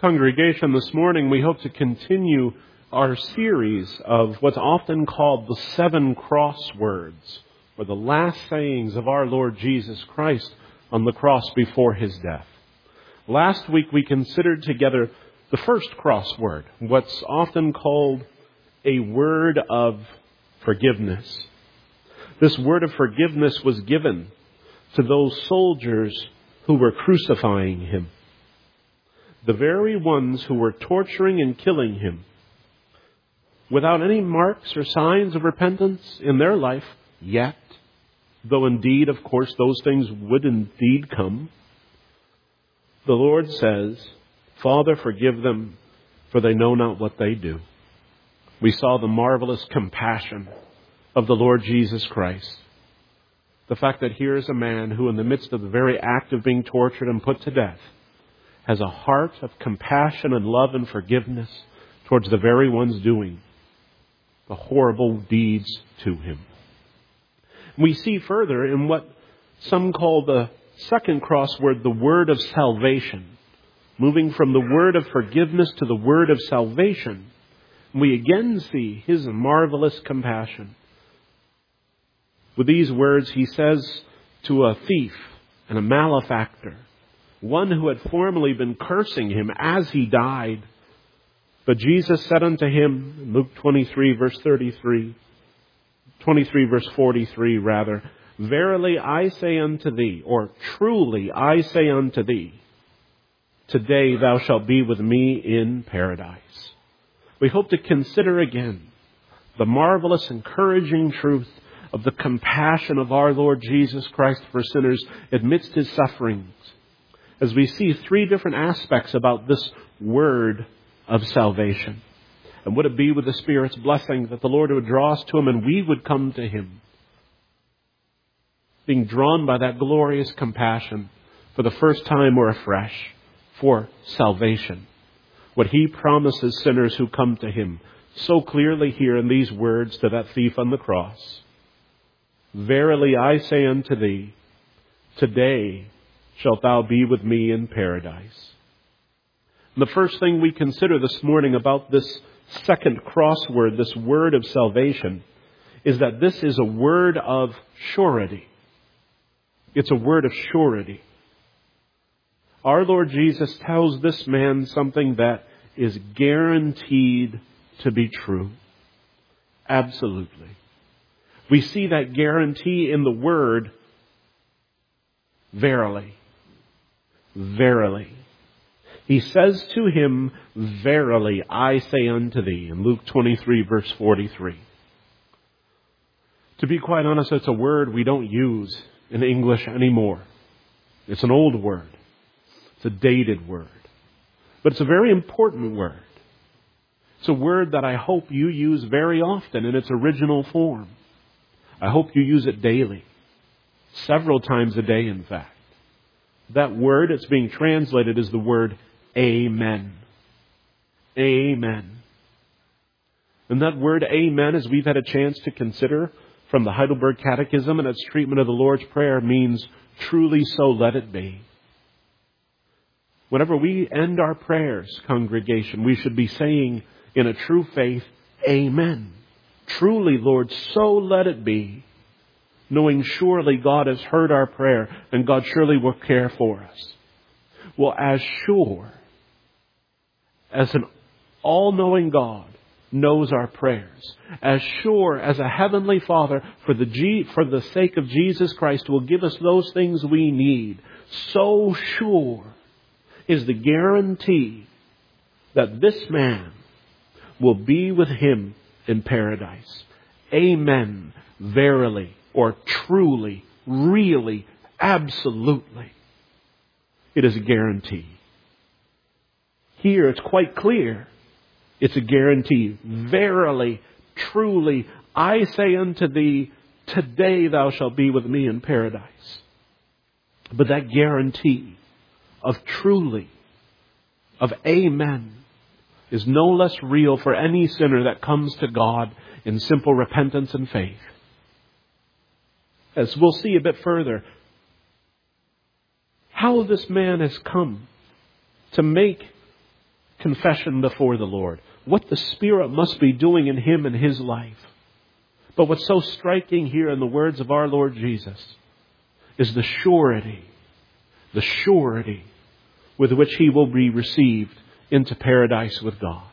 Congregation, this morning we hope to continue our series of what's often called the 7 crosswords, or the last sayings of our Lord Jesus Christ on the cross before His death. Last week we considered together the first crossword, what's often called a word of forgiveness. This word of forgiveness was given to those soldiers who were crucifying Him. The very ones who were torturing and killing Him, without any marks or signs of repentance in their life yet, though indeed, of course, those things would indeed come. The Lord says, "Father, forgive them, for they know not what they do." We saw the marvelous compassion of the Lord Jesus Christ. The fact that here is a man who, in the midst of the very act of being tortured and put to death, has a heart of compassion and love and forgiveness towards the very ones doing the horrible deeds to him. We see further in what some call the second crossword, the word of salvation. Moving from the word of forgiveness to the word of salvation, we again see His marvelous compassion. With these words, He says to a thief and a malefactor, one who had formerly been cursing Him as He died. But Jesus said unto him, Luke 23 verse 43 rather, "Verily I say unto thee," or "Truly I say unto thee, today thou shalt be with me in paradise." We hope to consider again the marvelous, encouraging truth of the compassion of our Lord Jesus Christ for sinners amidst His sufferings, as we see 3 different aspects about this word of salvation. And would it be with the Spirit's blessing that the Lord would draw us to Him and we would come to Him, being drawn by that glorious compassion for the first time or afresh for salvation. What He promises sinners who come to Him so clearly here in these words to that thief on the cross. "Verily I say unto thee, today shalt thou be with me in paradise." And the first thing we consider this morning about this second crossword, this word of salvation, is that this is a word of surety. It's a word of surety. Our Lord Jesus tells this man something that is guaranteed to be true. Absolutely. We see that guarantee in the word, verily. Verily. He says to him, "Verily I say unto thee," in Luke 23 verse 43. To be quite honest, it's a word we don't use in English anymore. It's an old word. It's a dated word. But it's a very important word. It's a word that I hope you use very often in its original form. I hope you use it daily. Several times a day, in fact. That word it's being translated is the word Amen. Amen. And that word Amen, as we've had a chance to consider from the Heidelberg Catechism and its treatment of the Lord's Prayer, means truly so let it be. Whenever we end our prayers, congregation, we should be saying in a true faith, Amen. Truly, Lord, so let it be. Knowing surely God has heard our prayer and God surely will care for us. Well, as sure as an all-knowing God knows our prayers, as sure as a heavenly Father, for the sake of Jesus Christ, will give us those things we need, so sure is the guarantee that this man will be with Him in paradise. Amen. Verily, or truly, really, absolutely. It is a guarantee. Here it's quite clear. It's a guarantee. Verily, truly, I say unto thee, today thou shalt be with me in paradise. But that guarantee of truly, of amen, is no less real for any sinner that comes to God in simple repentance and faith. As we'll see a bit further, how this man has come to make confession before the Lord, what the Spirit must be doing in him and his life. But what's so striking here in the words of our Lord Jesus is the surety with which he will be received into paradise with God.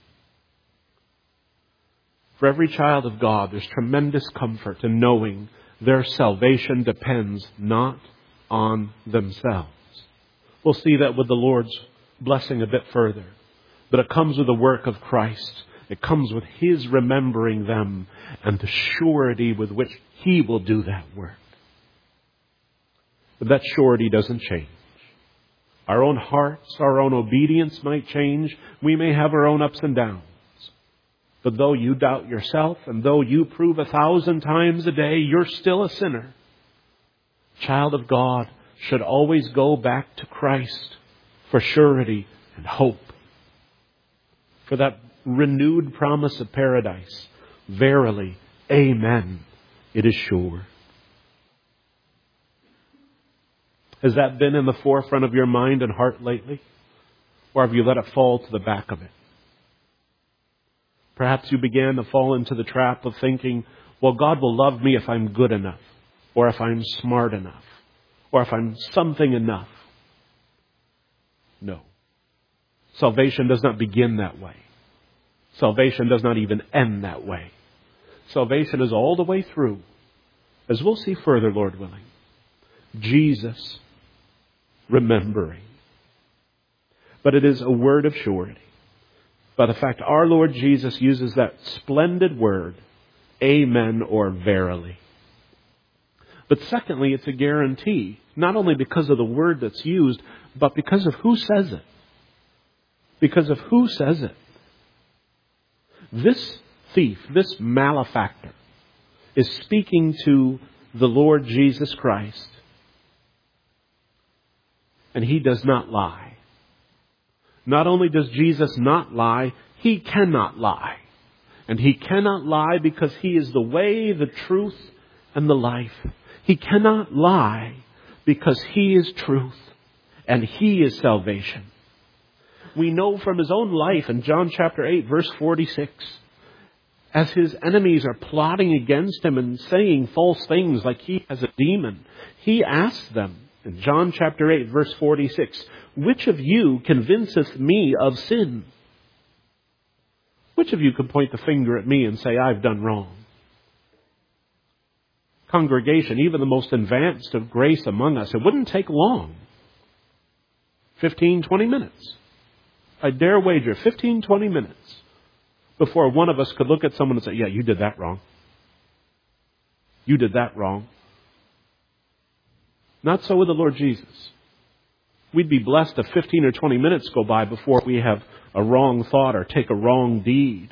For every child of God, there's tremendous comfort in knowing their salvation depends not on themselves. We'll see that with the Lord's blessing a bit further. But it comes with the work of Christ. It comes with his remembering them and the surety with which he will do that work. But that surety doesn't change. Our own hearts, our own obedience might change. We may have our own ups and downs. But though you doubt yourself and though you prove 1,000 times a day you're still a sinner, child of God should always go back to Christ for surety and hope. For that renewed promise of paradise. Verily, amen, it is sure. Has that been in the forefront of your mind and heart lately? Or have you let it fall to the back of it? Perhaps you began to fall into the trap of thinking, well, God will love me if I'm good enough, or if I'm smart enough, or if I'm something enough. No. Salvation does not begin that way. Salvation does not even end that way. Salvation is all the way through, as we'll see further, Lord willing. Jesus remembering. But it is a word of surety. By the fact our Lord Jesus uses that splendid word, amen or verily. But secondly, it's a guarantee, not only because of the word that's used, but because of who says it. Because of who says it. This thief, this malefactor, is speaking to the Lord Jesus Christ. And he does not lie. Not only does Jesus not lie, he cannot lie. And he cannot lie because he is the way, the truth, and the life. He cannot lie because he is truth and he is salvation. We know from his own life in John chapter 8, verse 46, as his enemies are plotting against him and saying false things like he has a demon, he asks them in John chapter 8, verse 46, which of you convinceth me of sin? Which of you can point the finger at me and say, I've done wrong? Congregation, even the most advanced of grace among us, it wouldn't take long. 15, 20 minutes. I dare wager 15, 20 minutes before one of us could look at someone and say, yeah, you did that wrong. You did that wrong. Not so with the Lord Jesus. We'd be blessed if 15 or 20 minutes go by before we have a wrong thought or take a wrong deed.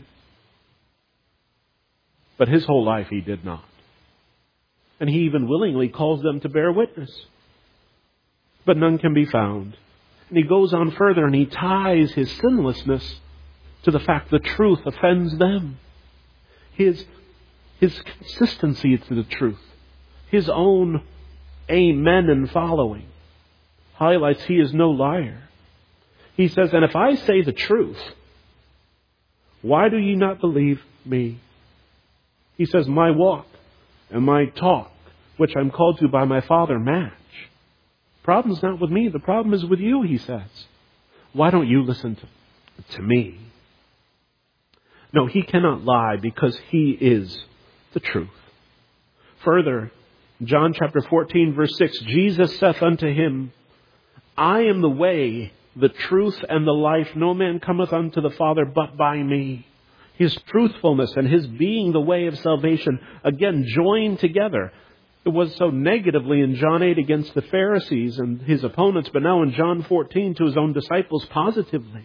But his whole life he did not. And he even willingly calls them to bear witness. But none can be found. And he goes on further and he ties his sinlessness to the fact the truth offends them. His consistency to the truth. His own amen and following highlights he is no liar. He says, and if I say the truth, why do ye not believe me? He says, my walk and my talk, which I'm called to by my Father, match. Problem's not with me. The problem is with you, he says. Why don't you listen to me? No, he cannot lie because he is the truth. Further, John chapter 14, verse 6, Jesus saith unto him, I am the way, the truth, and the life. No man cometh unto the Father but by me. His truthfulness and his being the way of salvation, again, joined together. It was so negatively in John 8 against the Pharisees and his opponents, but now in John 14 to his own disciples positively.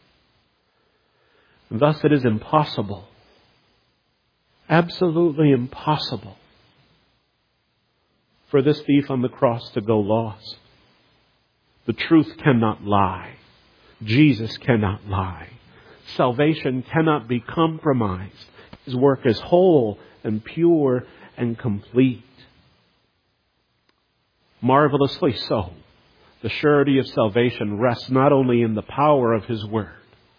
And thus it is impossible, absolutely impossible, for this thief on the cross to go lost. The truth cannot lie. Jesus cannot lie. Salvation cannot be compromised. His work is whole and pure and complete. Marvelously so, the surety of salvation rests not only in the power of his word,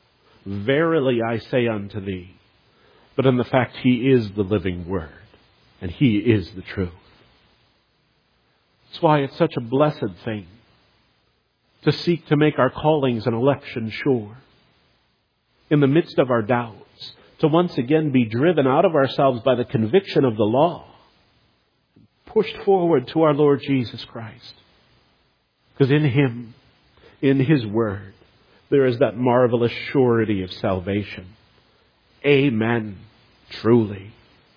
Verily I say unto thee. But in the fact, He is the living Word, and He is the truth. That's why it's such a blessed thing to seek to make our callings and election sure. In the midst of our doubts, to once again be driven out of ourselves by the conviction of the law, pushed forward to our Lord Jesus Christ. Because in Him, in His Word, there is that marvelous surety of salvation. Amen. Truly.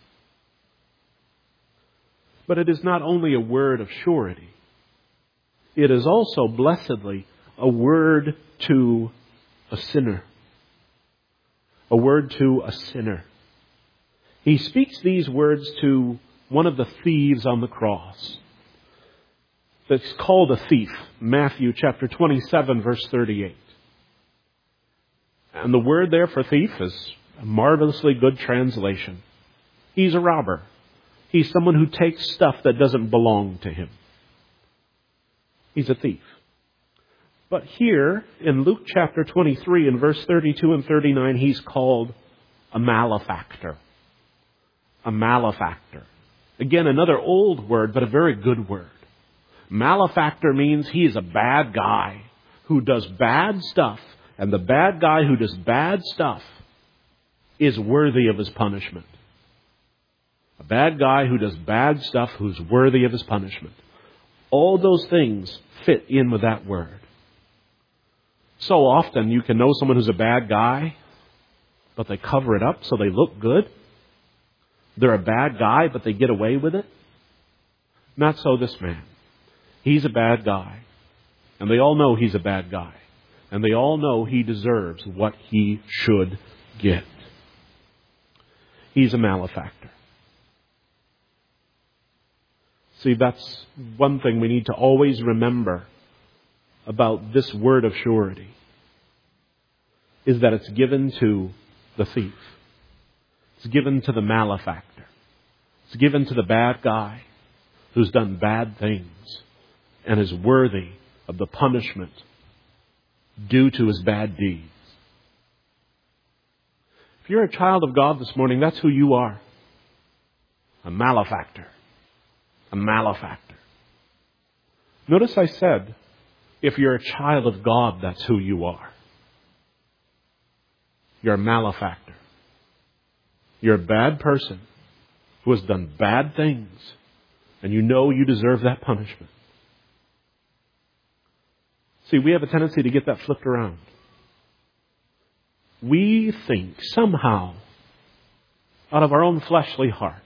But it is not only a word of surety. It is also, blessedly, a word to a sinner. A word to a sinner. He speaks these words to one of the thieves on the cross. That's called a thief. Matthew chapter 27, verse 38. And the word there for thief is a marvelously good translation. He's a robber. He's someone who takes stuff that doesn't belong to him. He's a thief. But here, in Luke chapter 23, in verse 32 and 39, he's called a malefactor. A malefactor. Again, another old word, but a very good word. Malefactor means he is a bad guy who does bad stuff. And the bad guy who does bad stuff is worthy of his punishment. A bad guy who does bad stuff who's worthy of his punishment. All those things fit in with that word. So often you can know someone who's a bad guy, but they cover it up so they look good. They're a bad guy, but they get away with it. Not so this man. He's a bad guy. And they all know he's a bad guy. And they all know he deserves what he should get. He's a malefactor. See, that's one thing we need to always remember about this word of surety, is that it's given to the thief. It's given to the malefactor. It's given to the bad guy who's done bad things and is worthy of the punishment due to his bad deeds. If you're a child of God this morning, that's who you are. A malefactor. A malefactor. Notice I said, if you're a child of God, that's who you are. You're a malefactor. You're a bad person who has done bad things, and you know you deserve that punishment. See, we have a tendency to get that flipped around. We think somehow, out of our own fleshly heart,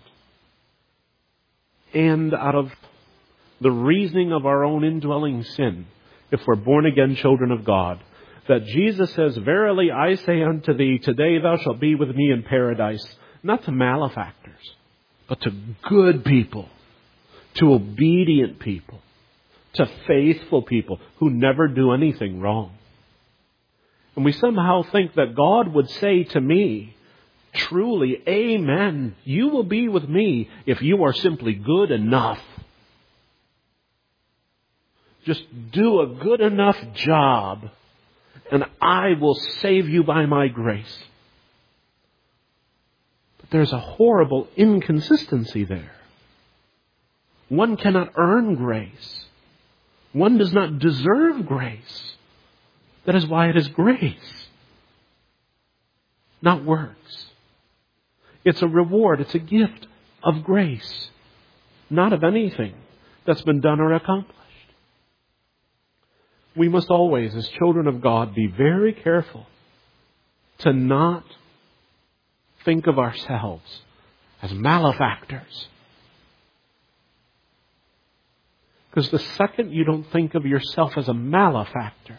and out of the reasoning of our own indwelling sin, if we're born again children of God, that Jesus says, "Verily I say unto thee, today thou shalt be with me in paradise," not to malefactors, but to good people, to obedient people, to faithful people who never do anything wrong. And we somehow think that God would say to me, truly, amen, you will be with me if you are simply good enough. Just do a good enough job, and I will save you by my grace. But there's a horrible inconsistency there. One cannot earn grace. One does not deserve grace. That is why it is grace, not works. It's a reward. It's a gift of grace, not of anything that's been done or accomplished. We must always, as children of God, be very careful to not think of ourselves as malefactors. Because the second you don't think of yourself as a malefactor,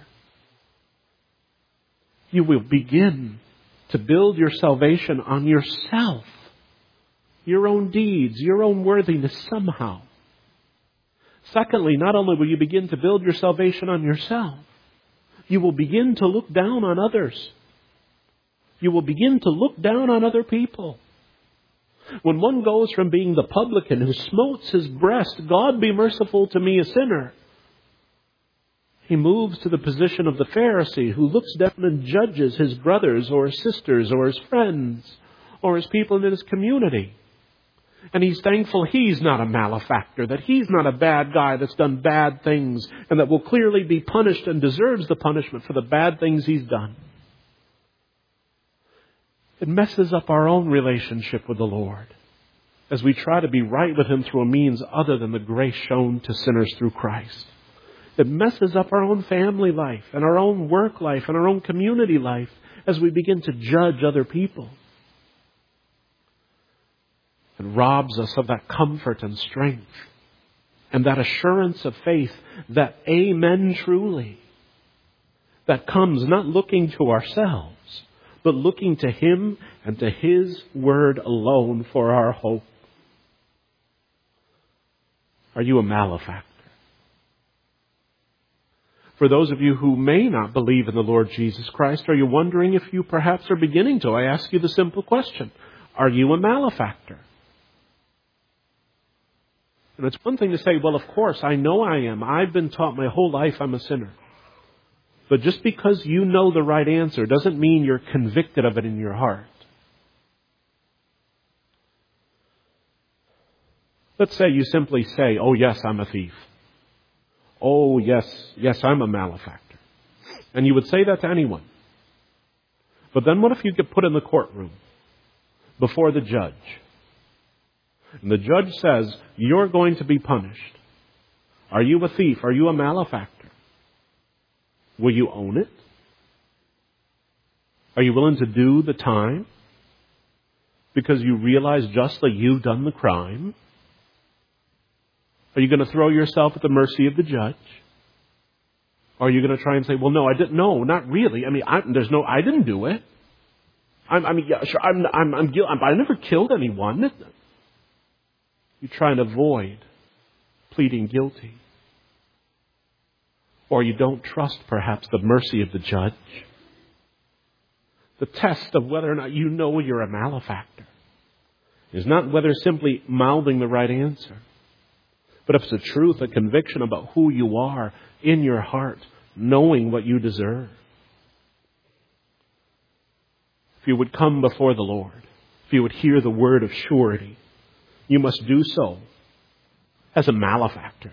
you will begin to build your salvation on yourself, your own deeds, your own worthiness somehow. Secondly, not only will you begin to build your salvation on yourself, you will begin to look down on others. You will begin to look down on other people. When one goes from being the publican who smotes his breast, "God be merciful to me, a sinner," He moves to the position of the Pharisee who looks down and judges his brothers or his sisters or his friends or his people in his community. And he's thankful he's not a malefactor, that he's not a bad guy that's done bad things and that will clearly be punished and deserves the punishment for the bad things he's done. It messes up our own relationship with the Lord as we try to be right with Him through a means other than the grace shown to sinners through Christ. It messes up our own family life and our own work life and our own community life as we begin to judge other people. It robs us of that comfort and strength and that assurance of faith that amen truly, that comes not looking to ourselves, but looking to Him and to His Word alone for our hope. Are you a malefactor? For those of you who may not believe in the Lord Jesus Christ, are you wondering if you perhaps are beginning to? I ask you the simple question, are you a malefactor? And it's one thing to say, well, of course, I know I am. I've been taught my whole life I'm a sinner. But just because you know the right answer doesn't mean you're convicted of it in your heart. Let's say you simply say, oh yes, I'm a thief. Oh yes, I'm a malefactor. And you would say that to anyone. But then what if you get put in the courtroom before the judge? And the judge says, you're going to be punished. Are you a thief? Are you a malefactor? Will you own it? Are you willing to do the time? Because you realize justly you've done the crime? Are you going to throw yourself at the mercy of the judge? Or are you going to try and say, well, no, I didn't. No, not really. I mean, I didn't do it. I'm guilty. I never killed anyone. You try and avoid pleading guilty. Or you don't trust, perhaps, the mercy of the judge. The test of whether or not you know you're a malefactor is not whether simply mouthing the right answer, but if it's a truth, a conviction about who you are in your heart, knowing what you deserve. If you would come before the Lord, if you would hear the word of surety, you must do so as a malefactor.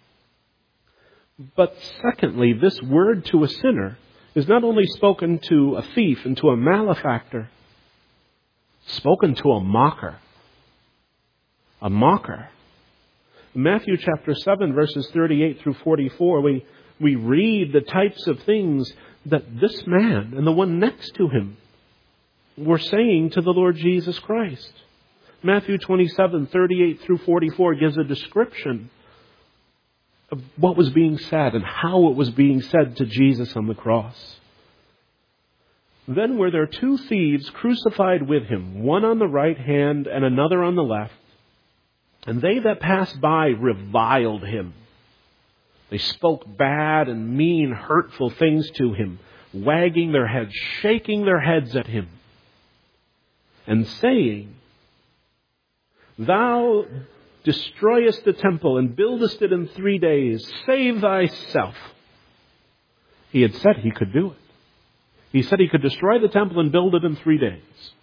But secondly, this word to a sinner is not only spoken to a thief and to a malefactor, spoken to a mocker. A mocker. In Matthew chapter 7, verses 38 through 44, we read the types of things that this man and the one next to him were saying to the Lord Jesus Christ. Matthew 27, 38 through 44 gives a description of what was being said and how it was being said to Jesus on the cross. Then were there two thieves crucified with him, one on the right hand and another on the left. And they that passed by reviled him. They spoke bad and mean, hurtful things to him, wagging their heads, shaking their heads at him, and saying, Thou destroyest the temple and buildest it in 3 days. Save thyself. He had said he could do it. He said he could destroy the temple and build it in 3 days.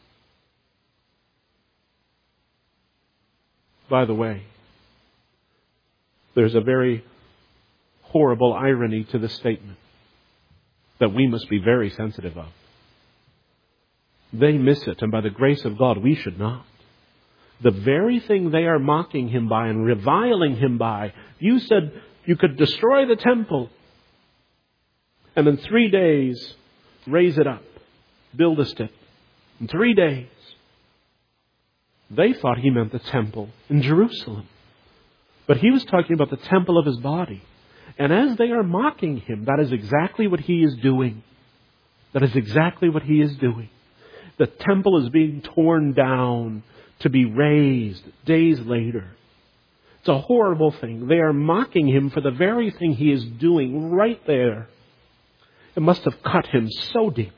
By the way, there's a very horrible irony to this statement that we must be very sensitive of. They miss it, and by the grace of God, we should not. The very thing they are mocking him by and reviling him by, you said you could destroy the temple and in 3 days raise it up, buildest it in 3 days. They thought he meant the temple in Jerusalem. But he was talking about the temple of his body. And as they are mocking him, that is exactly what he is doing. That is exactly what he is doing. The temple is being torn down to be raised days later. It's a horrible thing. They are mocking him for the very thing he is doing right there. It must have cut him so deeply.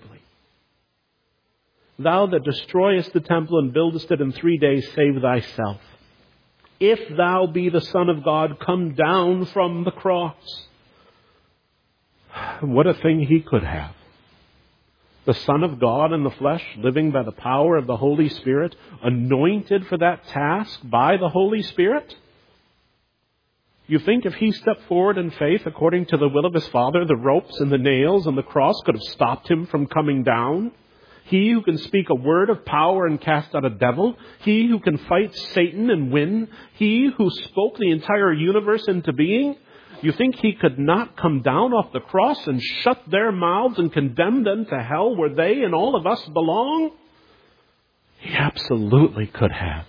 Thou that destroyest the temple and buildest it in 3 days, save thyself. If thou be the Son of God, come down from the cross. What a thing he could have. The Son of God in the flesh, living by the power of the Holy Spirit, anointed for that task by the Holy Spirit. You think if he stepped forward in faith according to the will of his Father, the ropes and the nails and the cross could have stopped him from coming down? He who can speak a word of power and cast out a devil, he who can fight Satan and win, he who spoke the entire universe into being, you think he could not come down off the cross and shut their mouths and condemn them to hell where they and all of us belong? He absolutely could have.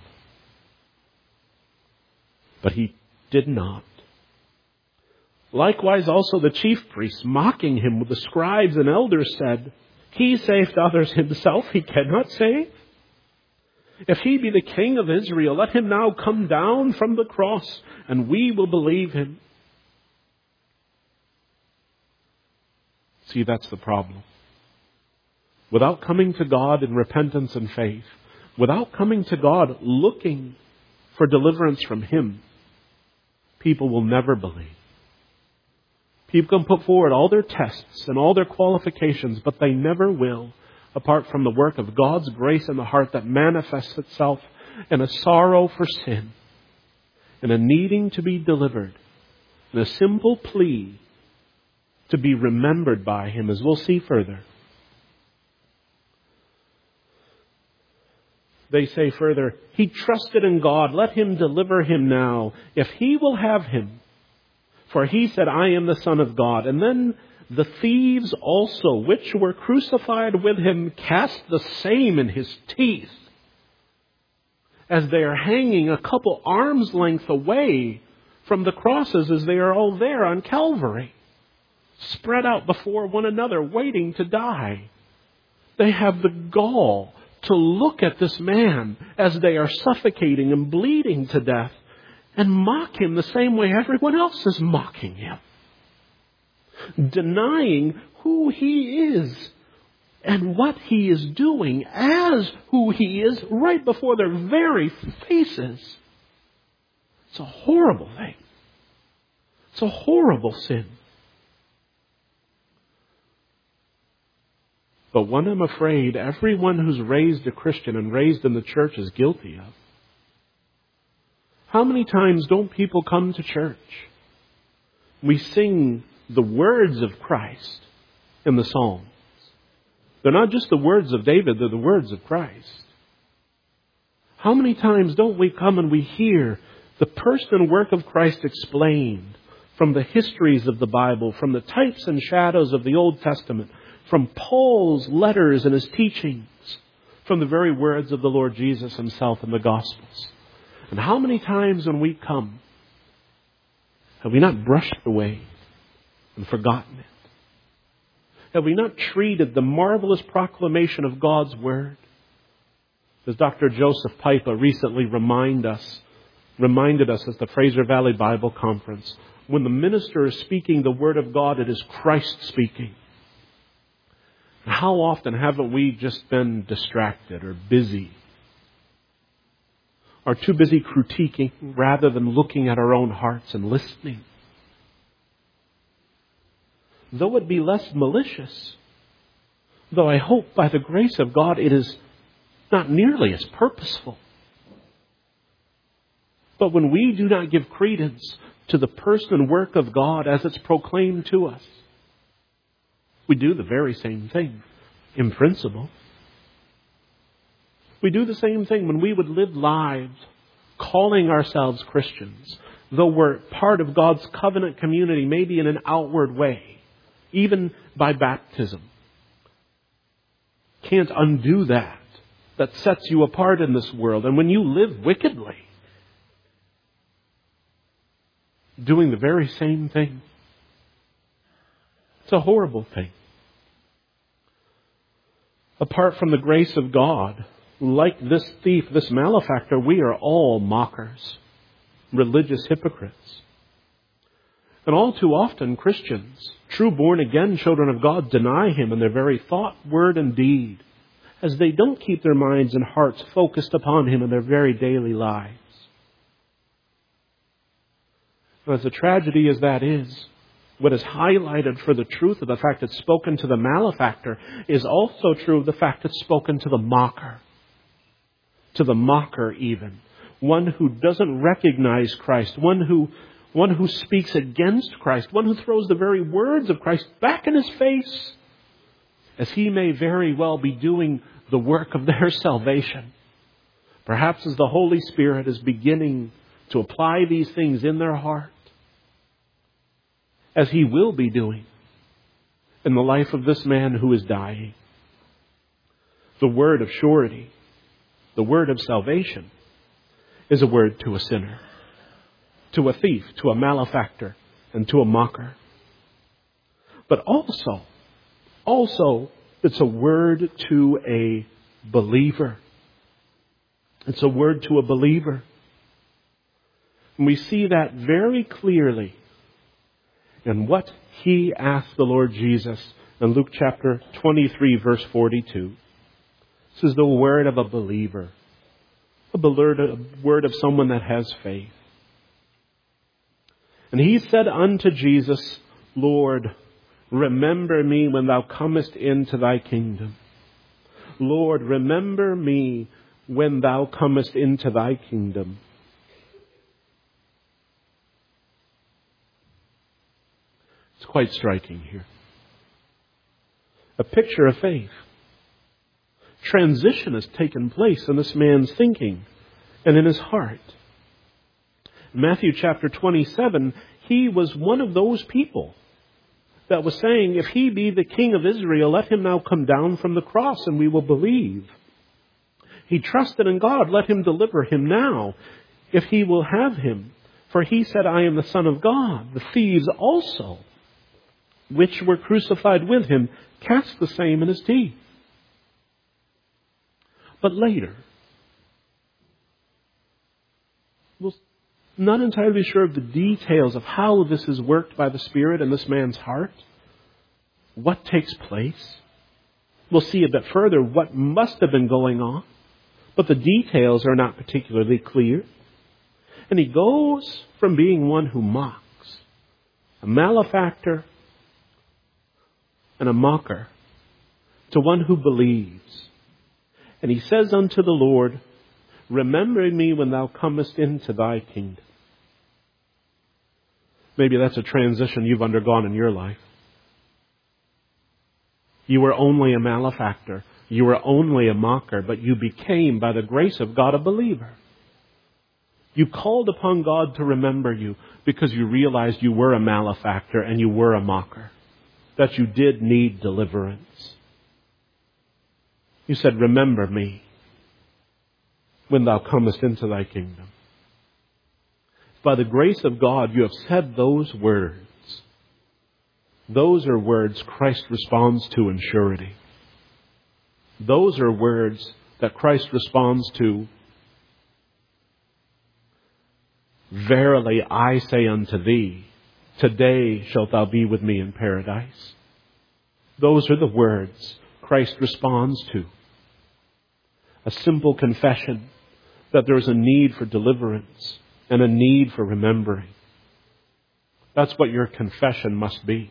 But he did not. Likewise also the chief priests, mocking him with the scribes and elders, said, He saved others, himself he cannot save. If he be the King of Israel, let him now come down from the cross, and we will believe him. See, that's the problem. Without coming to God in repentance and faith, without coming to God looking for deliverance from him, people will never believe. People can put forward all their tests and all their qualifications, but they never will, apart from the work of God's grace in the heart that manifests itself in a sorrow for sin, in a needing to be delivered, in a simple plea to be remembered by him, as we'll see further. They say further, he trusted in God, let him deliver him now, if he will have him. For he said, I am the Son of God. And then the thieves also, which were crucified with him, cast the same in his teeth, as they are hanging a couple arms length away from the crosses, as they are all there on Calvary, spread out before one another, waiting to die. They have the gall to look at this man as they are suffocating and bleeding to death and mock him the same way everyone else is mocking him, denying who he is and what he is doing as who he is right before their very faces. It's a horrible thing. It's a horrible sin. But one I'm afraid everyone who's raised a Christian and raised in the church is guilty of. How many times don't people come to church? We sing the words of Christ in the Psalms. They're not just the words of David, they're the words of Christ. How many times don't we come and we hear the person and work of Christ explained from the histories of the Bible, from the types and shadows of the Old Testament, from Paul's letters and his teachings, from the very words of the Lord Jesus himself in the Gospels? And how many times when we come, have we not brushed away and forgotten it? Have we not treated the marvelous proclamation of God's Word? As Dr. Joseph Pipa recently reminded us at the Fraser Valley Bible Conference, when the minister is speaking the Word of God, it is Christ speaking. How often haven't we just been distracted or busy? Or too busy critiquing rather than looking at our own hearts and listening? Though it be less malicious, though I hope by the grace of God it is not nearly as purposeful. But when we do not give credence to the person and work of God as it's proclaimed to us, we do the very same thing in principle. We do the same thing when we would live lives calling ourselves Christians, though we're part of God's covenant community, maybe in an outward way, even by baptism. Can't undo that. That sets you apart in this world. And when you live wickedly, doing the very same thing, it's a horrible thing. Apart from the grace of God, like this thief, this malefactor, we are all mockers, religious hypocrites. And all too often, Christians, true born-again children of God, deny Him in their very thought, word, and deed, as they don't keep their minds and hearts focused upon Him in their very daily lives. And as a tragedy as that is, What is highlighted for the truth of the fact it's spoken to the malefactor is also true of the fact it's spoken to the mocker. To the mocker even. One who doesn't recognize Christ. One who speaks against Christ. One who throws the very words of Christ back in his face. As he may very well be doing the work of their salvation. Perhaps as the Holy Spirit is beginning to apply these things in their heart. As he will be doing in the life of this man who is dying. The word of surety, the word of salvation, is a word to a sinner, to a thief, to a malefactor, and to a mocker. But also, it's a word to a believer. It's a word to a believer. And we see that very clearly in what he asked the Lord Jesus in Luke chapter 23, verse 42. This is the word of a believer. A word of someone that has faith. And he said unto Jesus, Lord, remember me when thou comest into thy kingdom. Lord, remember me when thou comest into thy kingdom. It's quite striking here. A picture of faith. Transition has taken place in this man's thinking and in his heart. In Matthew chapter 27, he was one of those people that was saying, if he be the King of Israel, let him now come down from the cross and we will believe. He trusted in God, let him deliver him now, if he will have him. For he said, I am the Son of God. The thieves also, which were crucified with him, cast the same in his teeth. But later, we're not entirely sure of the details of how this is worked by the Spirit in this man's heart. What takes place. We'll see a bit further what must have been going on. But the details are not particularly clear. And he goes from being one who mocks, a malefactor and a mocker, to one who believes. And he says unto the Lord, remember me when thou comest into thy kingdom. Maybe that's a transition you've undergone in your life. You were only a malefactor. You were only a mocker, but you became, by the grace of God, a believer. You called upon God to remember you because you realized you were a malefactor and you were a mocker, that you did need deliverance. You said, remember me when thou comest into thy kingdom. By the grace of God, you have said those words. Those are words Christ responds to in surety. Those are words that Christ responds to. Verily I say unto thee, today shalt thou be with me in paradise. Those are the words Christ responds to. A simple confession that there is a need for deliverance and a need for remembering. That's what your confession must be.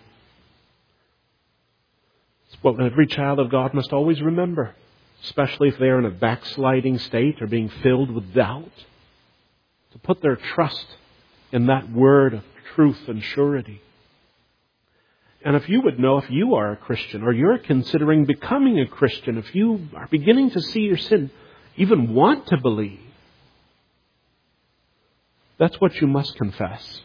It's what every child of God must always remember, especially if they are in a backsliding state or being filled with doubt, to put their trust in that word of truth and surety. And if you would know if you are a Christian or you're considering becoming a Christian, if you are beginning to see your sin, even want to believe, that's what you must confess.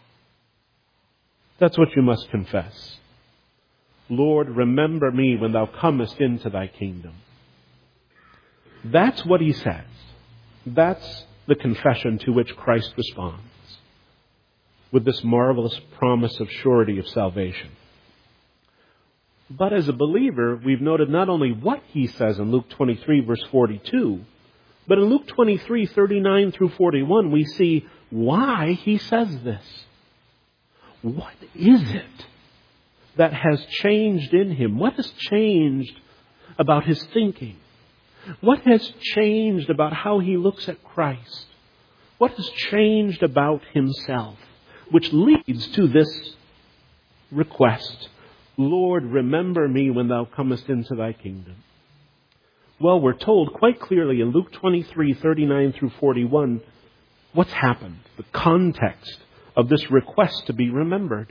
That's what you must confess. Lord, remember me when thou comest into thy kingdom. That's what he says. That's the confession to which Christ responds with this marvelous promise of surety of salvation. But as a believer, we've noted not only what he says in Luke 23, verse 42, but in Luke 23, 39 through 41, we see why he says this. What is it that has changed in him? What has changed about his thinking? What has changed about how he looks at Christ? What has changed about himself, which leads to this request, Lord, remember me when thou comest into thy kingdom. Well, we're told quite clearly in Luke 23:39 through 41, what's happened, the context of this request to be remembered.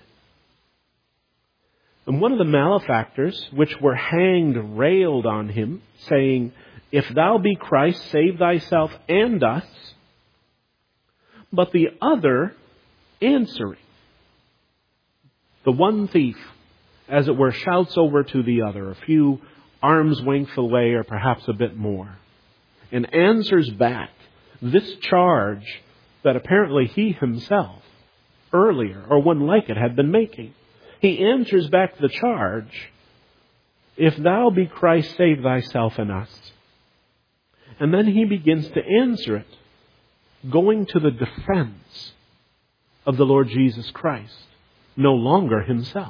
And one of the malefactors, which were hanged, railed on him, saying, If thou be Christ, save thyself and us. But the other answering, the one thief, as it were, shouts over to the other, a few arm's length away or perhaps a bit more, and answers back this charge that apparently he himself, earlier, or one like it, had been making. He answers back the charge, If thou be Christ, save thyself and us. And then he begins to answer it, going to the defense of the Lord Jesus Christ, no longer himself.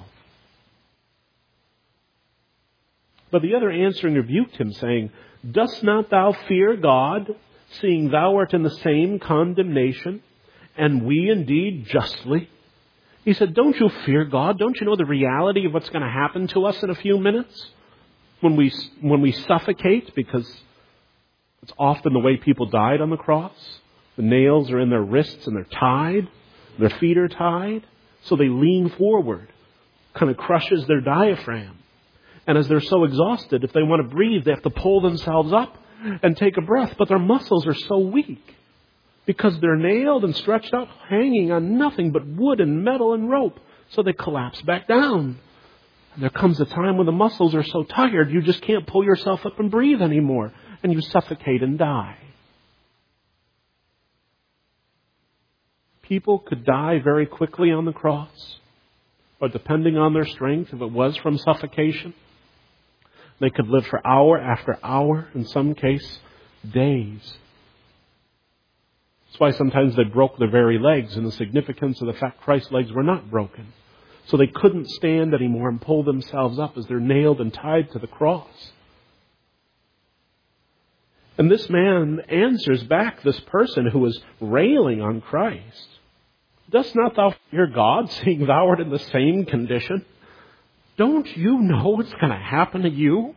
But the other answering rebuked him, saying, Dost not thou fear God, seeing thou art in the same condemnation, and we indeed justly? He said, don't you fear God? Don't you know the reality of what's going to happen to us in a few minutes? When we suffocate, because it's often the way people died on the cross. The nails are in their wrists and they're tied. Their feet are tied. So they lean forward. Kind of crushes their diaphragm. And as they're so exhausted, if they want to breathe, they have to pull themselves up and take a breath. But their muscles are so weak because they're nailed and stretched out, hanging on nothing but wood and metal and rope. So they collapse back down. And there comes a time when the muscles are so tired, you just can't pull yourself up and breathe anymore. And you suffocate and die. People could die very quickly on the cross. But depending on their strength, if it was from suffocation, they could live for hour after hour, in some case, days. That's why sometimes they broke their very legs, and the significance of the fact Christ's legs were not broken. So they couldn't stand anymore and pull themselves up as they're nailed and tied to the cross. And this man answers back this person who is railing on Christ. Dost not thou fear God, seeing thou art in the same condition? Don't you know what's going to happen to you?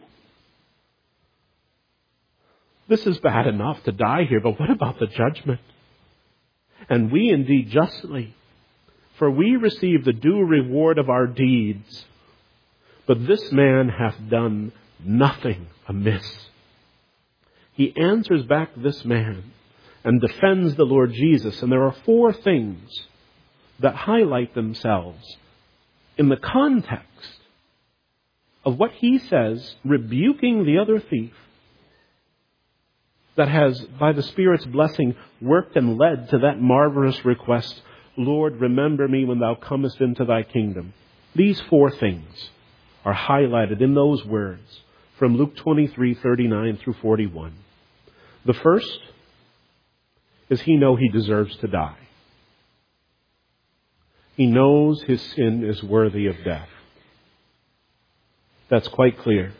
This is bad enough to die here, but what about the judgment? And we indeed justly, for we receive the due reward of our deeds. But this man hath done nothing amiss. He answers back this man and defends the Lord Jesus. And there are four things that highlight themselves in the context of what he says, rebuking the other thief, that has, by the Spirit's blessing, worked and led to that marvelous request, Lord, remember me when thou comest into thy kingdom. These four things are highlighted in those words from Luke 23:39 through 41. The first is he knows he deserves to die. He knows his sin is worthy of death. That's quite clear.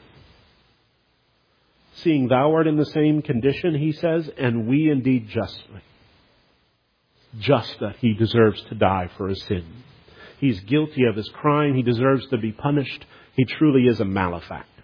Seeing thou art in the same condition, he says, and we indeed justly. Just that he deserves to die for his sin. He's guilty of his crime. He deserves to be punished. He truly is a malefactor.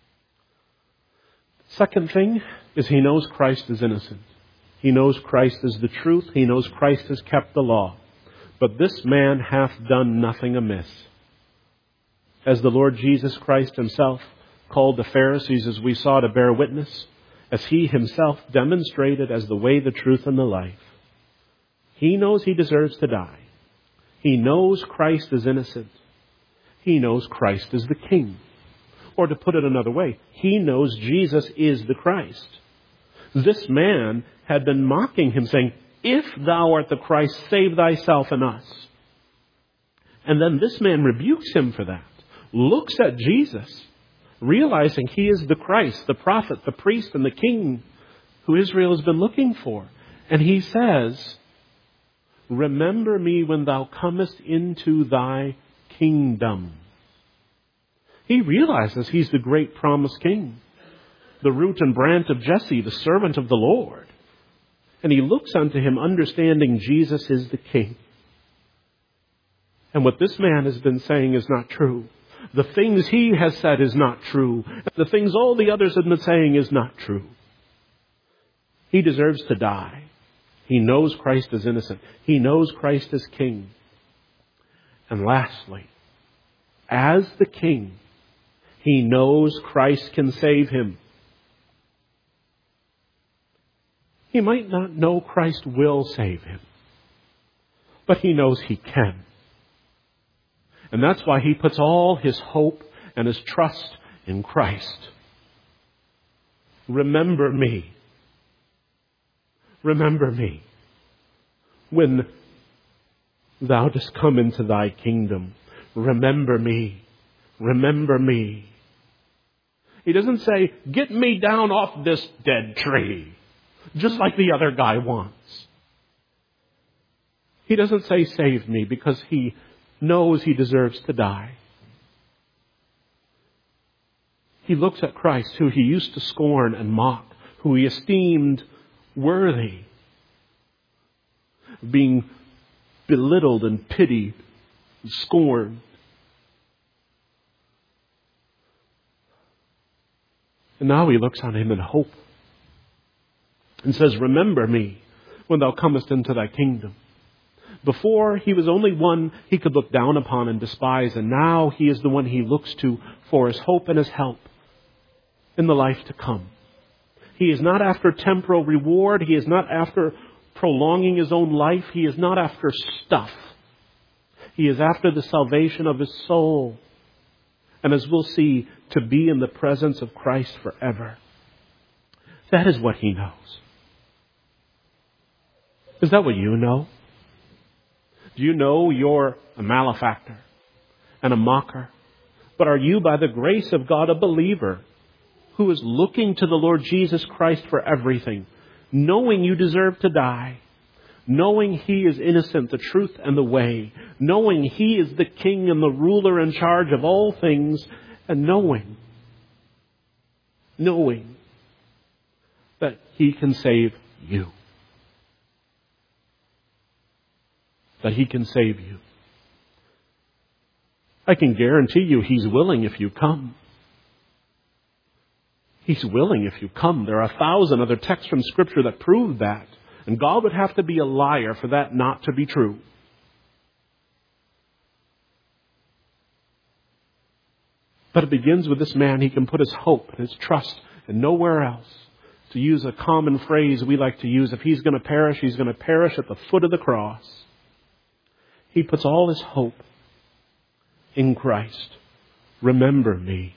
Second thing is he knows Christ is innocent. He knows Christ is the truth. He knows Christ has kept the law. But this man hath done nothing amiss. As the Lord Jesus Christ himself called the Pharisees, as we saw, to bear witness, as he himself demonstrated as the way, the truth, and the life. He knows he deserves to die. He knows Christ is innocent. He knows Christ is the King. Or to put it another way, he knows Jesus is the Christ. This man had been mocking him, saying, if thou art the Christ, save thyself and us. And then this man rebukes him for that. Looks at Jesus, realizing he is the Christ, the prophet, the priest, and the king who Israel has been looking for. And he says, remember me when thou comest into thy kingdom. He realizes he's the great promised king, the root and branch of Jesse, the servant of the Lord. And he looks unto him, understanding Jesus is the king. And what this man has been saying is not true. The things he has said is not true. The things all the others have been saying is not true. He deserves to die. He knows Christ is innocent. He knows Christ is king. And lastly, as the king, he knows Christ can save him. He might not know Christ will save him, but he knows he can. And that's why he puts all his hope and his trust in Christ. Remember me. Remember me when thou dost come into thy kingdom. Remember me. Remember me. He doesn't say, get me down off this dead tree, just like the other guy wants. He doesn't say, save me, because he knows he deserves to die. He looks at Christ, who he used to scorn and mock, who he esteemed worthy of being belittled and pitied and scorned. And now he looks on him in hope and says, remember me when thou comest into thy kingdom. Before, he was only one he could look down upon and despise, and now he is the one he looks to for his hope and his help in the life to come. He is not after temporal reward. He is not after prolonging his own life. He is not after stuff. He is after the salvation of his soul. And as we'll see, to be in the presence of Christ forever. That is what he knows. Is that what you know? Do you know you're a malefactor and a mocker? But are you, by the grace of God, a believer who is looking to the Lord Jesus Christ for everything, knowing you deserve to die, knowing he is innocent, the truth and the way, knowing he is the king and the ruler in charge of all things, and knowing that he can save you. That he can save you. I can guarantee you he's willing if you come. He's willing if you come. There are 1,000 other texts from Scripture that prove that. And God would have to be a liar for that not to be true. But it begins with this man. He can put his hope and his trust and nowhere else. To use a common phrase we like to use, if he's going to perish, he's going to perish at the foot of the cross. He puts all his hope in Christ. Remember me.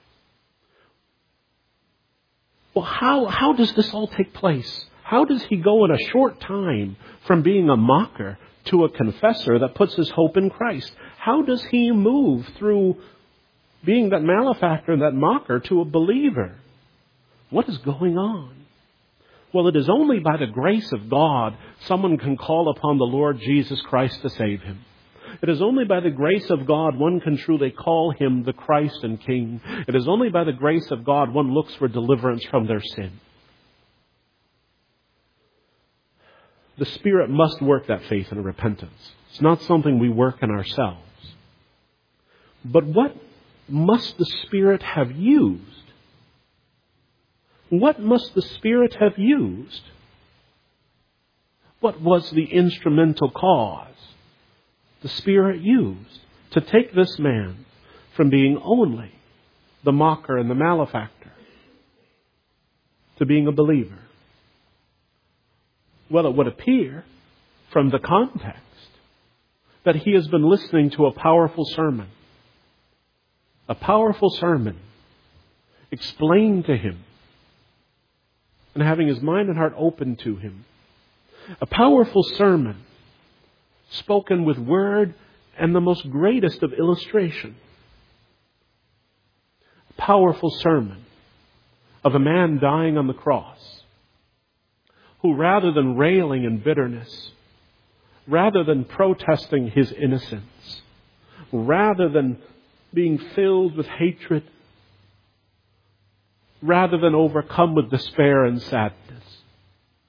Well, how does this all take place? How does he go in a short time from being a mocker to a confessor that puts his hope in Christ? How does he move through being that malefactor and that mocker to a believer? What is going on? Well, it is only by the grace of God someone can call upon the Lord Jesus Christ to save him. It is only by the grace of God one can truly call him the Christ and King. It is only by the grace of God one looks for deliverance from their sin. The Spirit must work that faith and repentance. It's not something we work in ourselves. But what must the Spirit have used? What must the Spirit have used? What was the instrumental cause the Spirit used to take this man from being only the mocker and the malefactor to being a believer? Well, it would appear from the context that he has been listening to a powerful sermon. A powerful sermon explained to him and having his mind and heart open to him. A powerful sermon spoken with word and the most greatest of illustration. A powerful sermon of a man dying on the cross who, rather than railing in bitterness, rather than protesting his innocence, rather than being filled with hatred, rather than overcome with despair and sadness,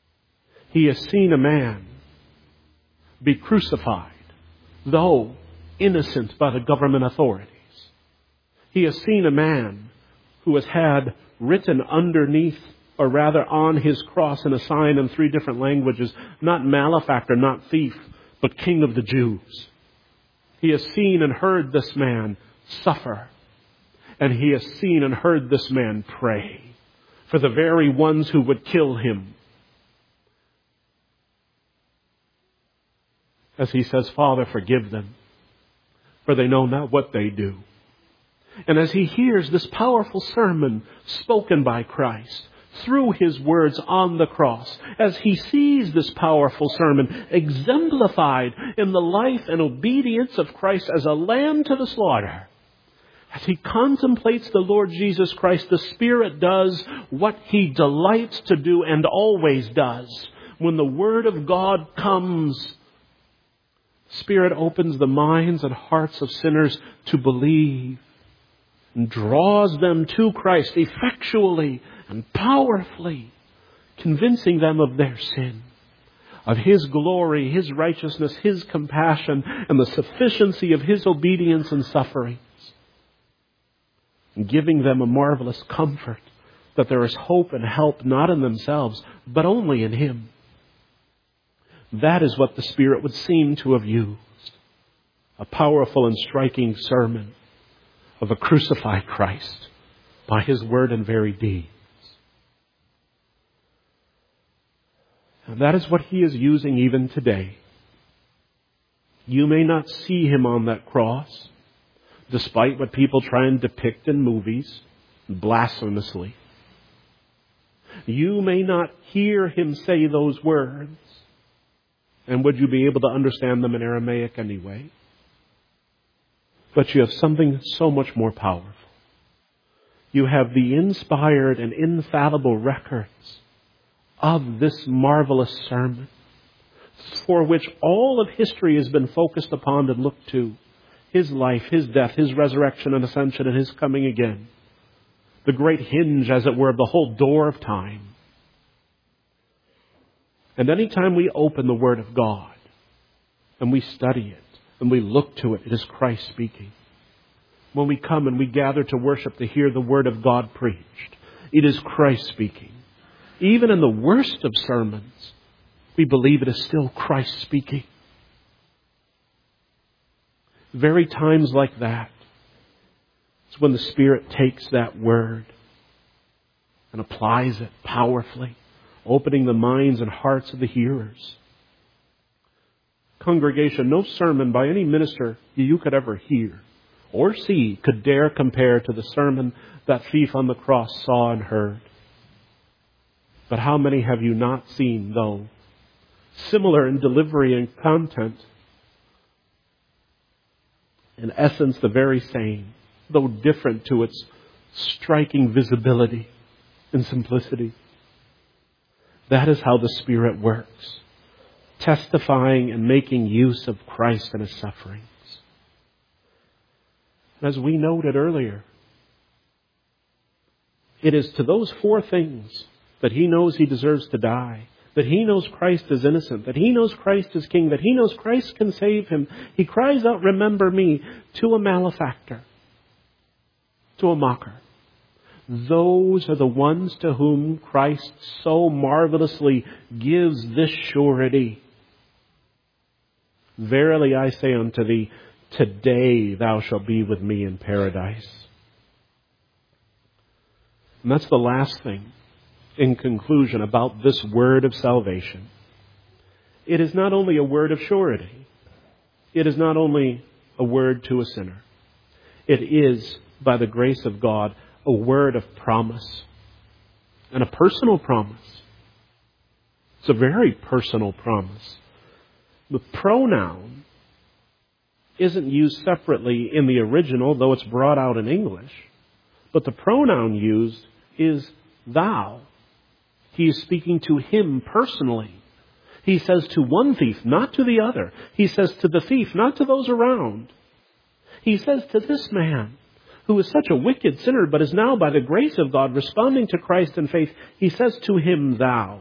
he has seen a man be crucified, though innocent by the government authorities. He has seen a man who has had written underneath, or rather on his cross in a sign in 3 different languages, not malefactor, not thief, but King of the Jews. He has seen and heard this man suffer. And he has seen and heard this man pray for the very ones who would kill him. As he says, Father, forgive them, for they know not what they do. And as he hears this powerful sermon spoken by Christ through his words on the cross, as he sees this powerful sermon exemplified in the life and obedience of Christ as a lamb to the slaughter, as he contemplates the Lord Jesus Christ, the Spirit does what he delights to do and always does. When the Word of God comes, Spirit opens the minds and hearts of sinners to believe and draws them to Christ effectually and powerfully, convincing them of their sin, of His glory, His righteousness, His compassion, and the sufficiency of His obedience and sufferings, and giving them a marvelous comfort that there is hope and help not in themselves, but only in Him. That is what the Spirit would seem to have used. A powerful and striking sermon of a crucified Christ by His word and very deeds. And that is what He is using even today. You may not see Him on that cross, despite what people try and depict in movies, blasphemously. You may not hear Him say those words. And would you be able to understand them in Aramaic anyway? But you have something so much more powerful. You have the inspired and infallible records of this marvelous sermon, for which all of history has been focused upon and looked to. His life, His death, His resurrection and ascension, and His coming again. The great hinge, as it were, of the whole door of time. And any time we open the Word of God and we study it and we look to it, it is Christ speaking. When we come and we gather to worship to hear the Word of God preached, it is Christ speaking. Even in the worst of sermons, we believe it is still Christ speaking. Very times like that, it's when the Spirit takes that Word and applies it powerfully, opening the minds and hearts of the hearers. Congregation, no sermon by any minister you could ever hear or see could dare compare to the sermon that thief on the cross saw and heard. But how many have you not seen, though, similar in delivery and content, in essence the very same, though different to its striking visibility and simplicity? That is how the Spirit works, testifying and making use of Christ and His sufferings. As we noted earlier, it is to those 4 things that He knows He deserves to die, that He knows Christ is innocent, that He knows Christ is King, that He knows Christ can save Him. He cries out, "Remember me," to a malefactor, to a mocker. Those are the ones to whom Christ so marvelously gives this surety. "Verily I say unto thee, today thou shalt be with me in paradise." And that's the last thing, in conclusion, about this word of salvation. It is not only a word of surety. It is not only a word to a sinner. It is, by the grace of God, a word of promise, and a personal promise. It's a very personal promise. The pronoun isn't used separately in the original, though it's brought out in English. But the pronoun used is thou. He is speaking to him personally. He says to one thief, not to the other. He says to the thief, not to those around. He says to this man, who is such a wicked sinner, but is now by the grace of God responding to Christ in faith, he says to him, thou.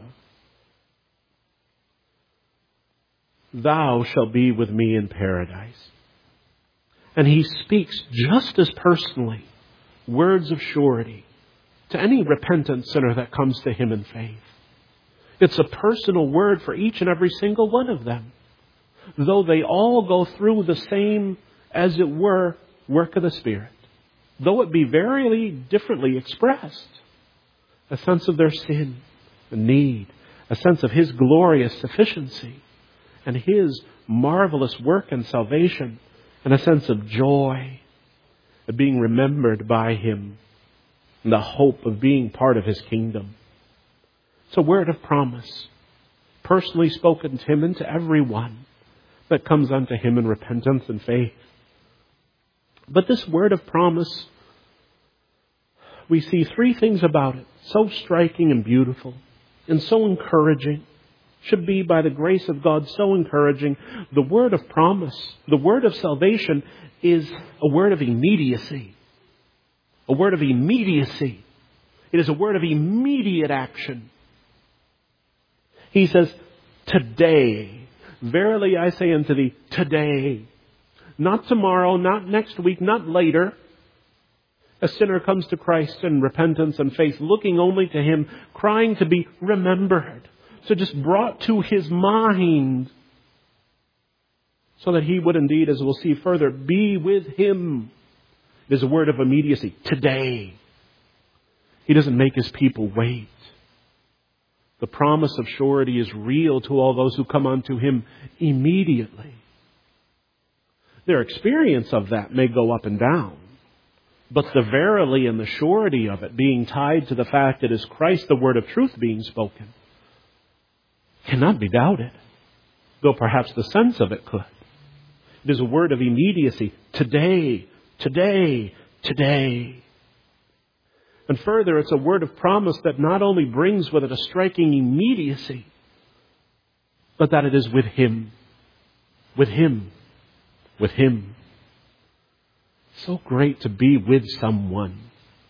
Thou shalt be with me in paradise. And He speaks just as personally words of surety to any repentant sinner that comes to Him in faith. It's a personal word for each and every single one of them. Though they all go through the same, as it were, work of the Spirit. Though it be very differently expressed. A sense of their sin, a need, a sense of His glorious sufficiency, and His marvelous work and salvation, and a sense of joy of being remembered by Him, and the hope of being part of His kingdom. It's a word of promise, personally spoken to Him and to everyone that comes unto Him in repentance and faith. But this word of promise, we see three things about it, so striking and beautiful, and so encouraging. Should be, by the grace of God, so encouraging. The word of promise, the word of salvation, is a word of immediacy. A word of immediacy. It is a word of immediate action. He says, today, verily I say unto thee, today. Not tomorrow, not next week, not later. A sinner comes to Christ in repentance and faith, looking only to Him, crying to be remembered. So just brought to his mind, so that he would indeed, as we'll see further, be with Him. It is a word of immediacy. Today. He doesn't make His people wait. The promise of surety is real to all those who come unto Him immediately. Their experience of that may go up and down. But the verily and the surety of it being tied to the fact that it is Christ, the word of truth, being spoken, cannot be doubted. Though perhaps the sense of it could. It is a word of immediacy. Today, today, today. And further, it's a word of promise that not only brings with it a striking immediacy, but that it is with Him. With Him. With Him. So great to be with someone.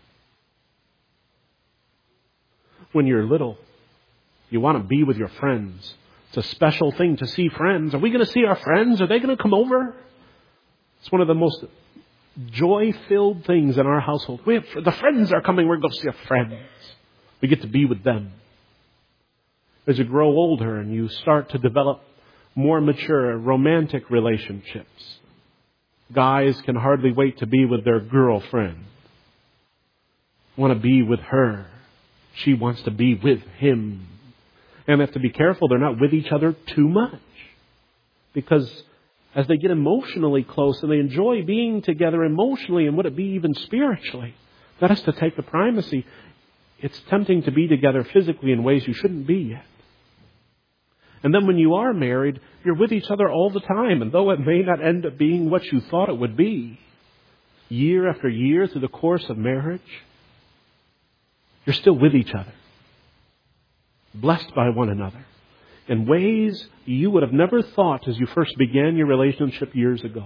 When you're little, you want to be with your friends. It's a special thing to see friends. Are we going to see our friends? Are they going to come over? It's one of the most joy-filled things in our household. The friends are coming. We're going to see our friends. We get to be with them. As you grow older and you start to develop more mature romantic relationships, guys can hardly wait to be with their girlfriend. Want to be with her. She wants to be with him. And they have to be careful they're not with each other too much. Because as they get emotionally close and they enjoy being together emotionally, and would it be even spiritually, that has to take the primacy. It's tempting to be together physically in ways you shouldn't be yet. And then when you are married, you're with each other all the time. And though it may not end up being what you thought it would be, year after year through the course of marriage, you're still with each other. Blessed by one another. In ways you would have never thought as you first began your relationship years ago.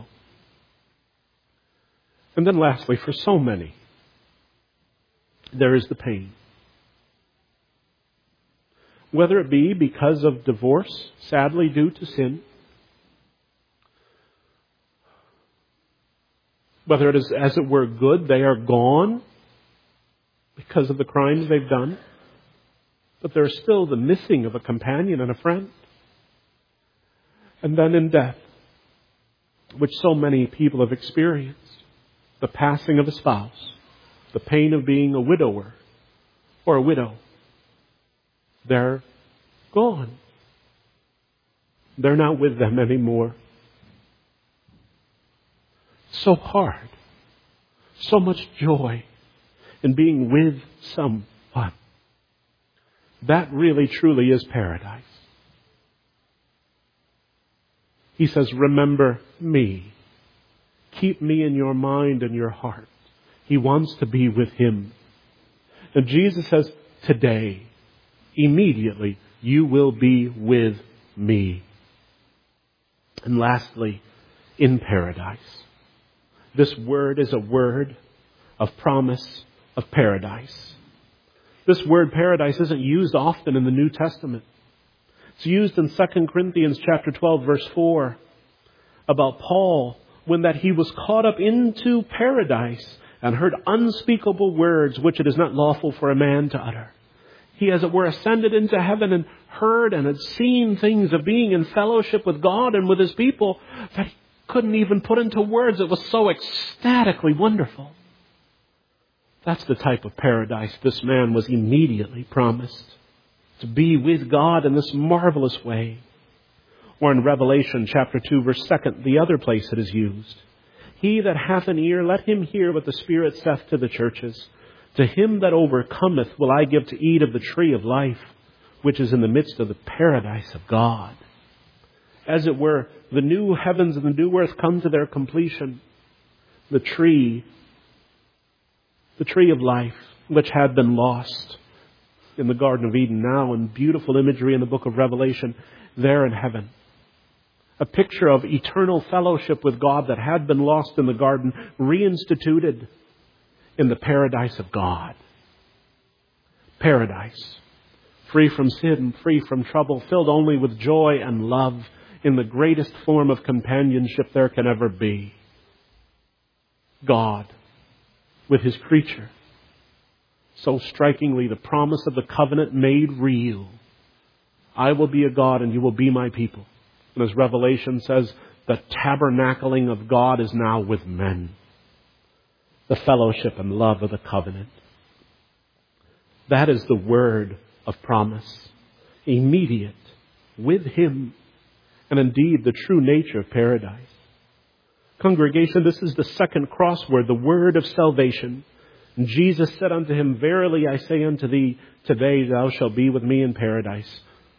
And then lastly, for so many, there is the pain. Whether it be because of divorce, sadly due to sin, whether it is, as it were, good, they are gone because of the crimes they've done, but there's still the missing of a companion and a friend. And then in death, which so many people have experienced, the passing of a spouse, the pain of being a widower or a widow. They're gone. They're not with them anymore. So hard. So much joy in being with someone. That really truly is paradise. He says, remember me. Keep me in your mind and your heart. He wants to be with Him. And Jesus says, today, immediately, you will be with me. And lastly, in paradise. This word is a word of promise of paradise. This word paradise isn't used often in the New Testament. It's used in 2 Corinthians chapter 12, verse 4, about Paul when that he was caught up into paradise and heard unspeakable words which it is not lawful for a man to utter. He, as it were, ascended into heaven and heard and had seen things of being in fellowship with God and with his people that he couldn't even put into words. It was so ecstatically wonderful. That's the type of paradise this man was immediately promised, to be with God in this marvelous way. Or in Revelation chapter 2, verse 2, the other place it is used. He that hath an ear, let him hear what the Spirit saith to the churches. To him that overcometh will I give to eat of the tree of life, which is in the midst of the paradise of God. As it were, the new heavens and the new earth come to their completion. The tree of life, which had been lost in the Garden of Eden, now in beautiful imagery in the book of Revelation, there in heaven. A picture of eternal fellowship with God that had been lost in the garden, reinstituted in the paradise of God. Paradise, free from sin, free from trouble, filled only with joy and love in the greatest form of companionship there can ever be. God with his creature. So strikingly, the promise of the covenant made real. I will be a God and you will be my people. And as Revelation says, the tabernacling of God is now with men. The fellowship and love of the covenant. That is the word of promise. Immediate, with him, and indeed the true nature of paradise. Congregation, this is the second crossword, the word of salvation. And Jesus said unto him, Verily I say unto thee, today thou shalt be with me in paradise.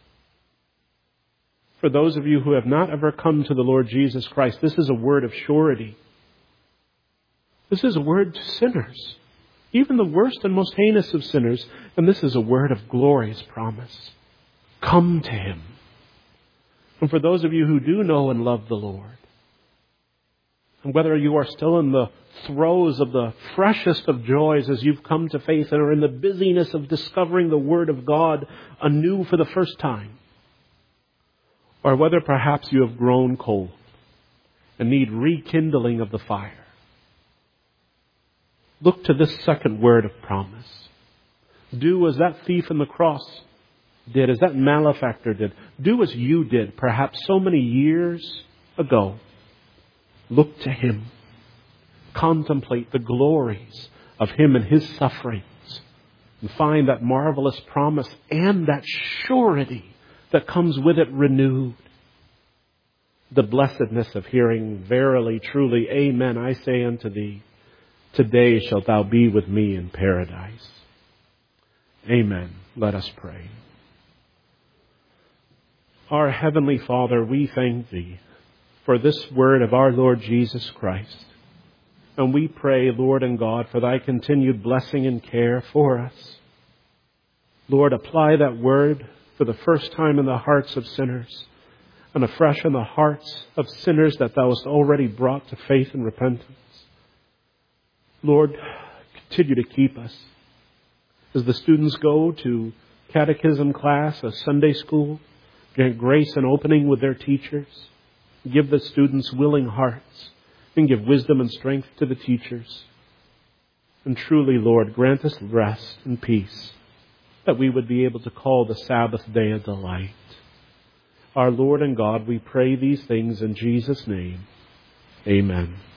For those of you who have not ever come to the Lord Jesus Christ, this is a word of surety. This is a word to sinners, even the worst and most heinous of sinners. And this is a word of glorious promise. Come to him. And for those of you who do know and love the Lord, and whether you are still in the throes of the freshest of joys as you've come to faith and are in the busyness of discovering the Word of God anew for the first time, or whether perhaps you have grown cold and need rekindling of the fire, look to this second word of promise. Do as that thief on the cross did, as that malefactor did. Do as you did, perhaps so many years ago. Look to him. Contemplate the glories of him and his sufferings. And find that marvelous promise and that surety that comes with it renewed. The blessedness of hearing, verily, truly, amen, I say unto thee, today shalt thou be with me in paradise. Amen. Let us pray. Our Heavenly Father, we thank thee for this word of our Lord Jesus Christ. And we pray, Lord and God, for thy continued blessing and care for us. Lord, apply that word for the first time in the hearts of sinners and afresh in the hearts of sinners that thou hast already brought to faith and repentance. Lord, continue to keep us as the students go to catechism class, a Sunday school. Grant grace and opening with their teachers. Give the students willing hearts and give wisdom and strength to the teachers. And truly, Lord, grant us rest and peace that we would be able to call the Sabbath day a delight. Our Lord and God, we pray these things in Jesus' name. Amen.